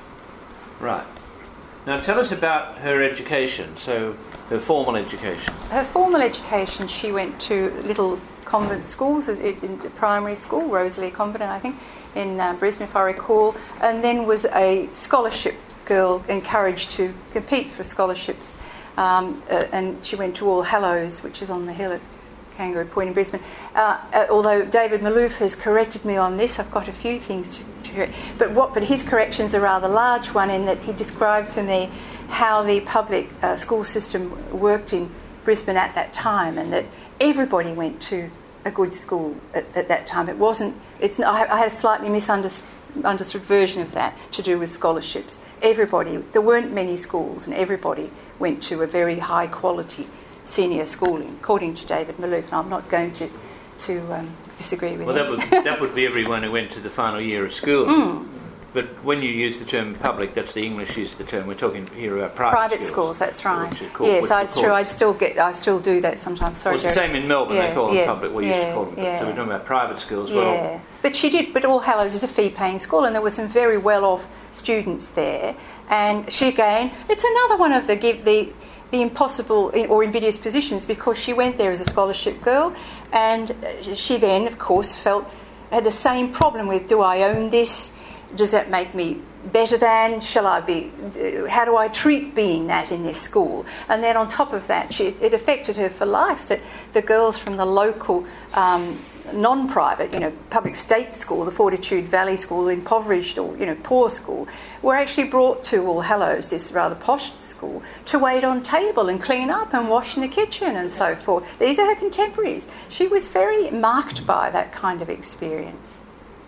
Right. Now tell us about her education. So her formal education. Her formal education, she went to little convent schools, in, in primary school, Rosalie Convent, I think, in uh, Brisbane, if I recall, and then was a scholarship girl, encouraged to compete for scholarships. Um, uh, and she went to All Hallows, which is on the hill at Kangaroo Point in Brisbane. Uh, uh, although David Malouf has corrected me on this, I've got a few things to, to correct. But what? But his correction's a rather large one in that he described for me how the public uh, school system worked in Brisbane at that time, and that everybody went to a good school at, at that time. It wasn't. It's. I, I had a slightly misunderstood understood version of that to do with scholarships. Everybody. There weren't many schools, and everybody went to a very high quality senior schooling, according to David Malouf, and I'm not going to to um, disagree with well, him. Well, that would that would be everyone who went to the final year of school. Mm. But when you use the term public, that's the English use of the term. We're talking here about private, Private schools, that's right. Which are called- Yes, which are it's true. called- I still get, I still do that sometimes. Sorry, Well, it's the Jerry. same in Melbourne. Yeah, they call them yeah, public. We yeah, used to call them. yeah. So we're talking about private schools. Yeah, Well, but she did. But All Hallows is a fee-paying school, and there were some very well-off students there. And she again, it's another one of the give the the impossible or invidious positions, because she went there as a scholarship girl, and she then, of course, felt had the same problem with: do I own this? Does that make me better than? Shall I be? How do I treat being that in this school? And then on top of that, she, it affected her for life that the girls from the local um, non-private, you know, public state school, the Fortitude Valley School, impoverished or you know poor school, were actually brought to All Hallows, this rather posh school, to wait on table and clean up and wash in the kitchen and so forth. These are her contemporaries. She was very marked by that kind of experience.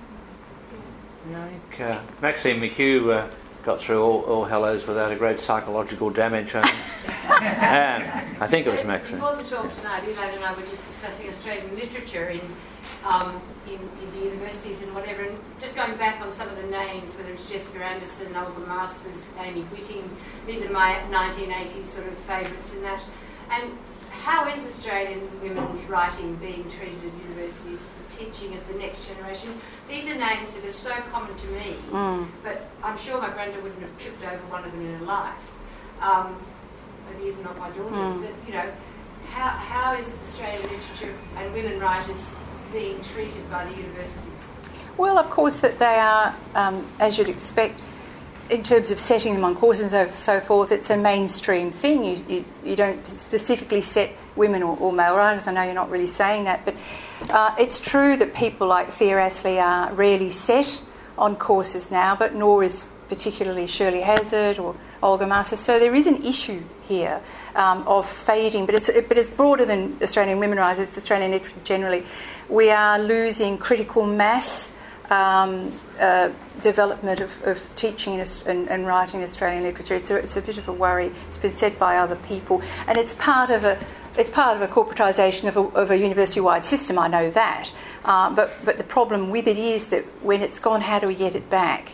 I think uh, Maxine McHugh uh, got through all, all Hallows without a great psychological damage. I um, I think it was Maxine. Before the talk tonight, Elaine and I were just discussing Australian literature in, um, in, in the universities and whatever, and just going back on some of the names, whether it's Jessica Anderson, Olga Masters, Amy Whitting. These are my nineteen eighties sort of favourites in that. And how is Australian women's writing being treated at universities for teaching of the next generation? These are names that are so common to me, Mm. but I'm sure my granddad wouldn't have tripped over one of them in her life. Um, maybe even not my daughters, Mm. but, you know, how, how is Australian literature and women writers being treated by the universities? Well, of course, that they are, um, as you'd expect, in terms of setting them on courses and so forth, it's a mainstream thing. You, you, you don't specifically set women or, or male writers. I know you're not really saying that, but uh, it's true that people like Thea Astley are rarely set on courses now, but nor is particularly Shirley Hazard or Olga Masters. So there is an issue here um, of fading, but it's but it's broader than Australian women writers. It's Australian literature generally. We are losing critical mass um, uh, development of, of teaching and, and writing Australian literature. It's a, it's a bit of a worry. It's been said by other people, and it's part of a it's part of a corporatisation of a, of a university-wide system, I know that. Uh, but, but the problem with it is that when it's gone, how do we get it back?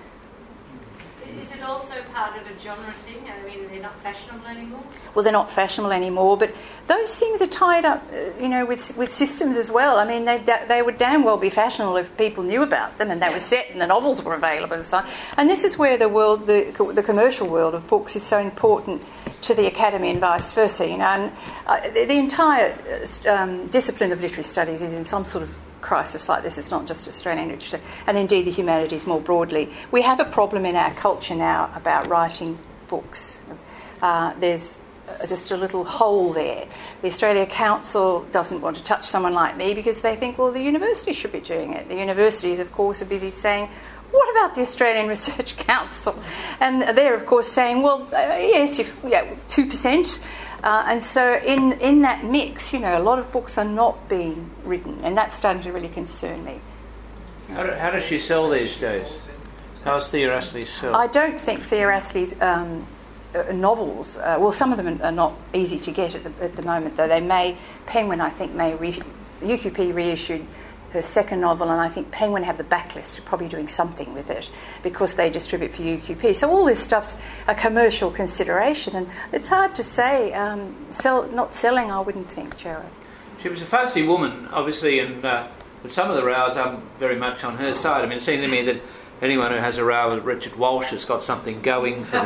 Is it also part of a genre thing? I mean, they're not fashionable anymore? Well, they're not fashionable anymore, but those things are tied up, uh, you know, with with systems as well. I mean, they they would damn well be fashionable if people knew about them and they were set and the novels were available and so on. And this is where the world, the the commercial world of books is so important to the academy and vice versa, you know. And uh, the, the entire um, discipline of literary studies is in some sort of crisis like this. It's not just Australian literature, and indeed the humanities more broadly. We have a problem in our culture now about writing books. Uh, there's just a little hole there. The Australia Council doesn't want to touch someone like me because they think, well, the university should be doing it. The universities, of course, are busy saying, what about the Australian Research Council? And they're, of course, saying, well, uh, yes, if, yeah, two percent. Uh, and so in, in that mix, you know, a lot of books are not being written, and that's starting to really concern me. How, do, how does she sell these days? How's Thea Astley sell? I don't think Thea Astley's um, uh, novels, uh, well, some of them are not easy to get at the, at the moment, though. They may, Penguin, I think, may, re- U Q P reissued her second novel, and I think Penguin have the backlist. They're probably doing something with it because they distribute for U Q P. So all this stuff's a commercial consideration, and it's hard to say. Um, sell, not selling, I wouldn't think, Jared. She was a feisty woman, obviously, and uh, with some of the rows, I'm very much on her side. I mean, it seems to me that anyone who has a row with Richard Walsh has got something going for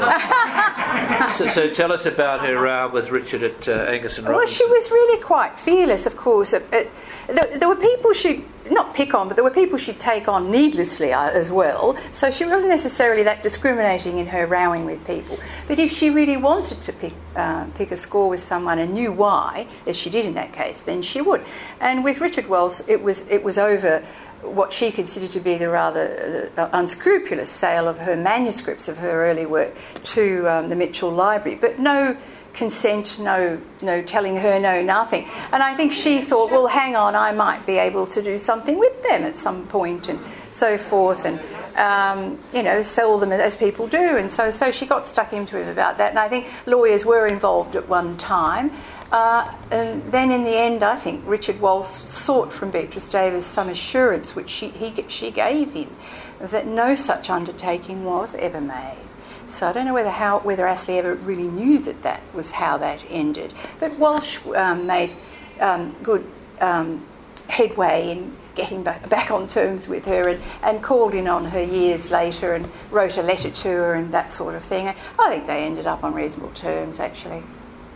them. so, so tell us about her row with Richard at uh, Angus and Robertson. Well, she was really quite fearless, of course. It, it, there, there were people she'd not pick on, but there were people she'd take on needlessly uh, as well. So she wasn't necessarily that discriminating in her rowing with people. But if she really wanted to pick uh, pick a score with someone and knew why, as she did in that case, then she would. And with Richard Wells, it was it was over what she considered to be the rather uh, unscrupulous sale of her manuscripts of her early work to um, the Mitchell Library, but no consent, no no telling her, no nothing. And I think she thought, well, hang on, I might be able to do something with them at some point and so forth, and um, you know, sell them as people do. And so so she got stuck into him about that, and I think lawyers were involved at one time. Uh, and then in the end, I think Richard Walsh sought from Beatrice Davis some assurance, which she, he, she gave him, that no such undertaking was ever made. So I don't know whether how whether Astley ever really knew that that was how that ended. But Walsh um, made um, good um, headway in getting back, back on terms with her, and, and called in on her years later and wrote a letter to her and that sort of thing. I think they ended up on reasonable terms, actually.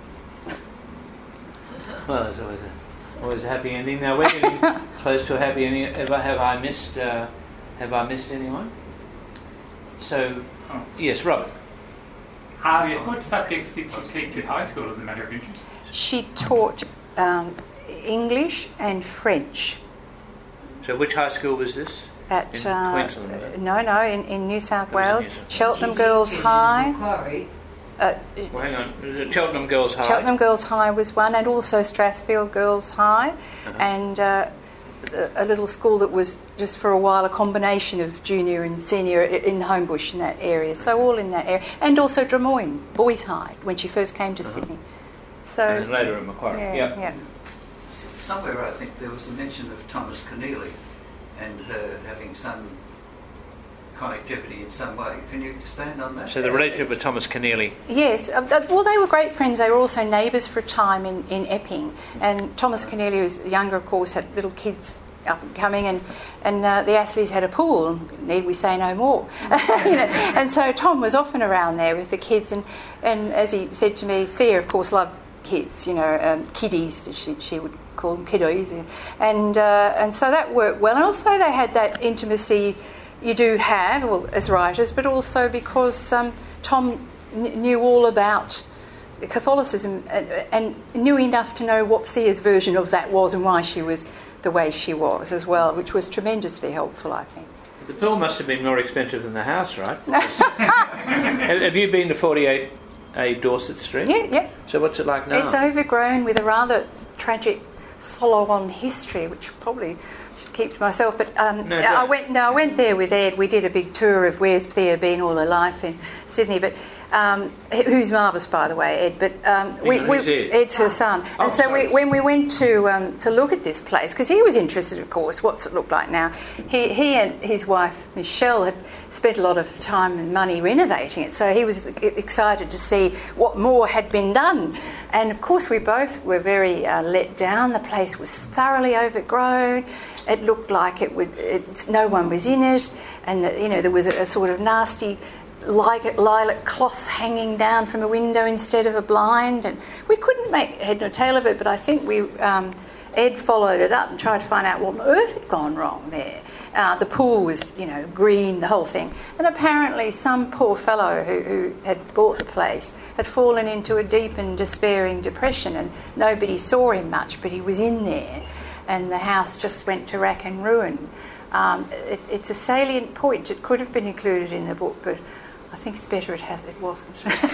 Well, there's always a, always a happy ending. Now, we're getting close to a happy ending. Ever have I missed? Uh, have I missed anyone? So, oh. Yes, Robert. Uh, yes, what subjects did she teach at high school as a matter of interest? She taught um, English and French. So, which high school was this? At in uh, Queensland? No, no, in, in New South It Wales. New South Cheltenham Girls High. Uh, well, hang on. Was it Cheltenham Girls High? Cheltenham Girls High was one, and also Strathfield Girls High, uh-huh. and uh, a little school that was just for a while a combination of junior and senior in Homebush in that area. So all in that area, and also Drummoyne Boys High when she first came to uh-huh. Sydney. So and then later at Macquarie. Yeah, yep. yeah. Somewhere I think there was a mention of Thomas Keneally and her having some connectivity in some way. Can you expand on that? So the relationship with Thomas Keneally. Yes, uh, well, they were great friends. They were also neighbours for a time in, in Epping. And Thomas Keneally was younger, of course, had little kids up and coming, and, and uh, the Astleys had a pool, need we say no more. you know? And so Tom was often around there with the kids, and, and as he said to me, Thea, of course, loved kids, you know, um, kiddies, she, she would call them kiddies. And, uh, and so that worked well. And also they had that intimacy you do have, well, as writers, but also because um, Tom n- knew all about Catholicism and, and knew enough to know what Thea's version of that was and why she was the way she was as well, which was tremendously helpful, I think. The pool must have been more expensive than the house, right? have, have you been to forty-eight A Dorset Street? Yeah, yeah. So what's it like now? It's overgrown with a rather tragic follow-on history, which probably keep to myself, but um, no, I went. No, I went there with Ed. We did a big tour of where's Thea been all her life in Sydney. But Um, who's marvellous, by the way, Ed. But um, we, on, we, who's Ed? Ed's her son. Oh, and so sorry. we, when we went to um, to look at this place, because he was interested, of course, what's it look like now. He he and his wife Michelle had spent a lot of time and money renovating it, so he was excited to see what more had been done. And of course, we both were very uh, let down. The place was thoroughly overgrown. It looked like it would. It, no one was in it, and the, you know there was a, a sort of nasty Lilac, lilac cloth hanging down from a window instead of a blind, and we couldn't make head nor tail of it. But I think we um, Ed followed it up and tried to find out what on earth had gone wrong there. Uh, the pool was, you know, green, the whole thing, and apparently some poor fellow who, who had bought the place had fallen into a deep and despairing depression, and nobody saw him much, but he was in there, and the house just went to rack and ruin. Um, it, it's a salient point. It could have been included in the book, but I think it's better it has. It wasn't.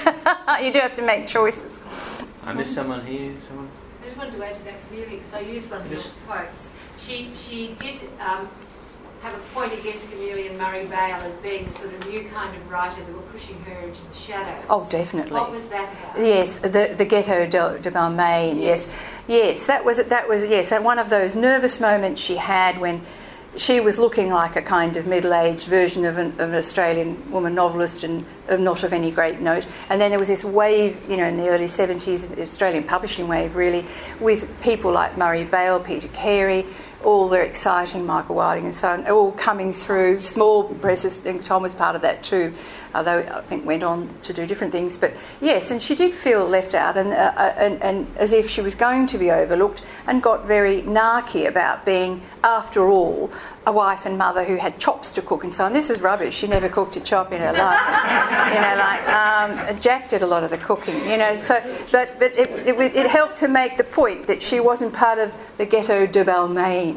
You do have to make choices. I missed someone here. Someone. I just wanted to add to that clearly because I used one of your quotes. She she did um, have a point against Keneally and Murray Bale as being the sort of new kind of writer that were pushing her into the shadows. Oh, definitely. What was that about? Yes, the the Ghetto de, de Balmain. Yes. yes, yes, that was that was yes, and one of those nervous moments she had when she was looking like a kind of middle-aged version of an, of an Australian woman novelist and uh, not of any great note. And then there was this wave, you know, in the early seventies, the Australian publishing wave, really, with people like Murray Bale, Peter Carey, all the exciting Michael Wilding and so on, all coming through. Small presses, and Tom was part of that too, although I think went on to do different things. But yes, and she did feel left out and, uh, and, and as if she was going to be overlooked, and got very narky about being, after all, a wife and mother who had chops to cook and so on. This is rubbish. She never cooked a chop in her life. You know, like um, Jack did a lot of the cooking. You know, so but but it, it it helped to make the point that she wasn't part of the Ghetto de Balmain.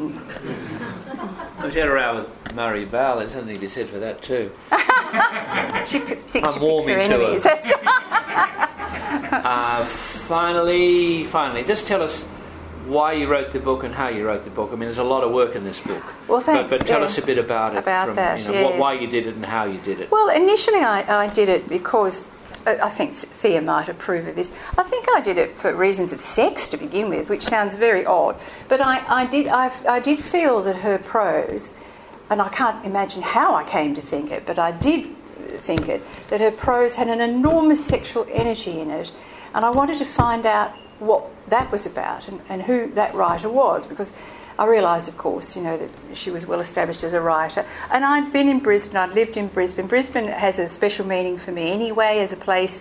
I had a row with Murray Bale. There's something to be said for that too. She p- thinks I'm she picks warming her enemies. to That's her. uh, finally, finally, just tell us why you wrote the book and how you wrote the book. I mean, there's a lot of work in this book. Well, thanks. But, but tell yeah. us a bit about it. About from, that, you know, yeah. what, why you did it and how you did it. Well, initially I, I did it because uh, I think Thea might approve of this. I think I did it for reasons of sex to begin with, which sounds very odd. But I, I did I, I did feel that her prose, and I can't imagine how I came to think it, but I did think it, that her prose had an enormous sexual energy in it, and I wanted to find out what that was about and, and who that writer was, because I realised, of course, you know, that she was well established as a writer. And I'd been in Brisbane, I'd lived in Brisbane. Brisbane has a special meaning for me anyway as a place,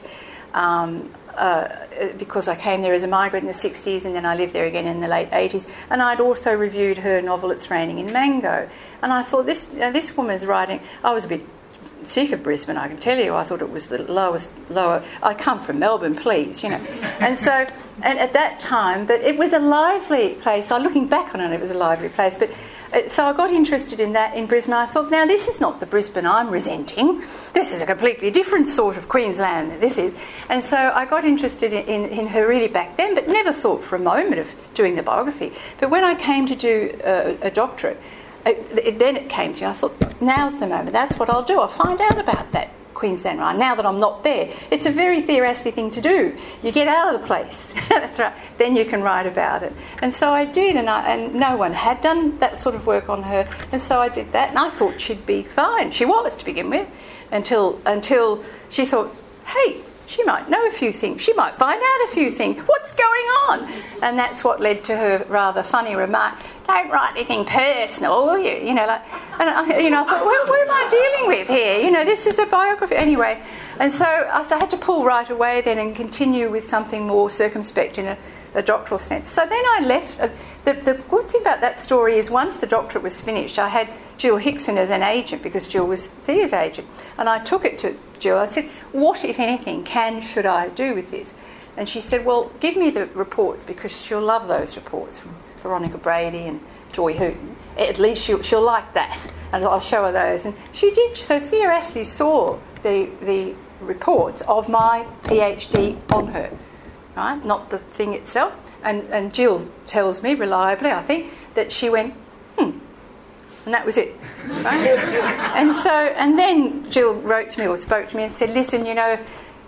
um, uh, because I came there as a migrant in the sixties and then I lived there again in the late eighties. And I'd also reviewed her novel It's Raining in Mango. And I thought, this, uh, this woman's writing, I was a bit sick of Brisbane, I can tell you. I thought it was the lowest, lower. I come from Melbourne, please, you know. And so, and at that time, but it was a lively place. So looking back on it, it was a lively place. But uh, so I got interested in that in Brisbane. I thought, now this is not the Brisbane I'm resenting. This is a completely different sort of Queensland than this is. And so I got interested in, in, in her really back then, but never thought for a moment of doing the biography. But when I came to do uh, a doctorate, It, it, then it came to me. I thought, now's the moment. That's what I'll do. I'll find out about that Queensland ride. Now that I'm not there, it's a very Thea Astley thing to do. You get out of the place. That's right. Then you can write about it. And so I did, and, I, and no one had done that sort of work on her. And so I did that, and I thought she'd be fine. She was to begin with, until until she thought, hey, she might know a few things. She might find out a few things. What's going on? And that's what led to her rather funny remark, don't write anything personal, will you? You know, like, and I, you know, I thought, well, what am I dealing with here? You know, this is a biography. Anyway, and so I, so I had to pull right away then and continue with something more circumspect in a, a doctoral sense. So then I left. Uh, the, the good thing about that story is once the doctorate was finished, I had Jill Hickson as an agent, because Jill was Thea's agent. And I took it to Jill. I said, what, if anything, can, should I do with this? And she said, well, give me the reports, because she'll love those reports from Veronica Brady and Joy Hooton. At least she'll, she'll like that. And I'll show her those. And she did. So Thea Astley saw the, the reports of my PhD on her, right? Not the thing itself. And, and Jill tells me reliably, I think, that she went, hmm. And that was it. Right? and so, and then Jill wrote to me or spoke to me and said, listen, you know,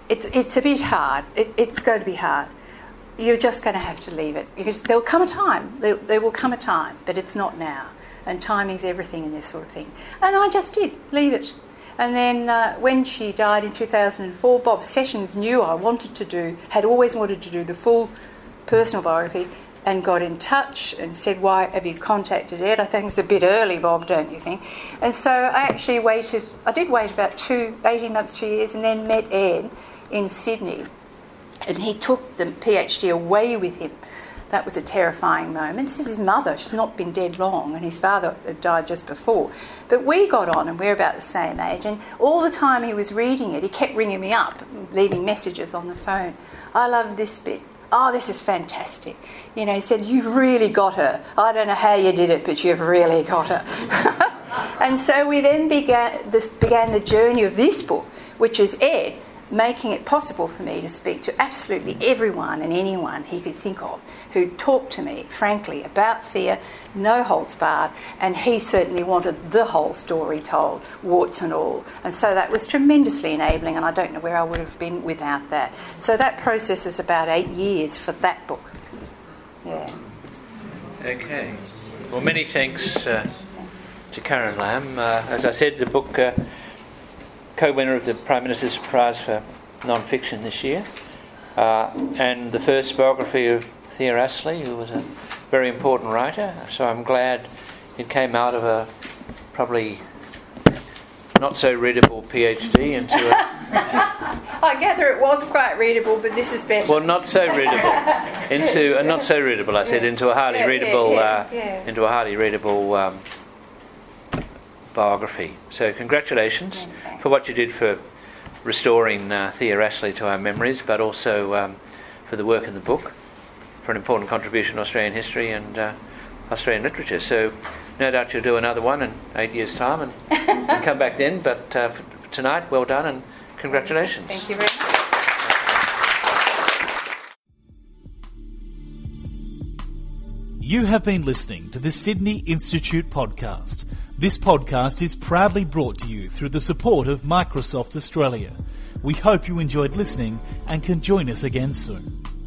it's it's a bit hard. It, it's going to be hard. You're just going to have to leave it. Because there'll come a time. There, there will come a time, but it's not now. And timing's everything in this sort of thing. And I just did leave it. And then uh, when she died in two thousand four, Bob Sessions knew I wanted to do, had always wanted to do the full personal biography, and got in touch and said, why have you contacted Ed? I think it's a bit early, Bob, don't you think? And so I actually waited, I did wait about two, eighteen months, two years, and then met Ed in Sydney. And he took the PhD away with him. That was a terrifying moment. This is his mother. She's not been dead long, and his father had died just before. But we got on, and we're about the same age, and all the time he was reading it, he kept ringing me up, leaving messages on the phone. I love this bit. Oh, this is fantastic. You know, he said, you've really got her. I don't know how you did it, but you've really got her. And so we then began, this, began the journey of this book, which is Ed, making it possible for me to speak to absolutely everyone and anyone he could think of who talked to me, frankly, about Thea, no holds barred, and he certainly wanted the whole story told, warts and all. And so that was tremendously enabling, and I don't know where I would have been without that. So that process is about eight years for that book. Yeah. Okay. Well, many thanks uh, to Karen Lamb. Uh, as I said, the book... Uh, co-winner of the Prime Minister's Prize for Non-Fiction this year, uh, and the first biography of Thea Astley, who was a very important writer. So I'm glad it came out of a probably not so readable PhD into a... I gather it was quite readable, but this is better. Well, not so readable. Into uh, not so readable, I said, into a highly yeah, readable, yeah, yeah, uh, yeah. into a highly readable um, biography. So congratulations for what you did for restoring uh, Thea Astley to our memories, but also um, for the work in the book, for an important contribution to Australian history and uh, Australian literature. So no doubt you'll do another one in eight years' time and, and come back then. But uh, for tonight, well done and congratulations. Thank you very much. You have been listening to the Sydney Institute podcast. This podcast is proudly brought to you through the support of Microsoft Australia. We hope you enjoyed listening and can join us again soon.